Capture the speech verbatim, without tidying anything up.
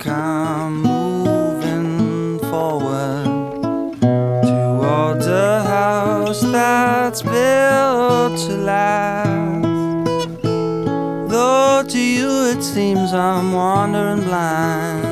I'm moving forward towards a house that's built to last. Though to you it seems I'm wandering blind.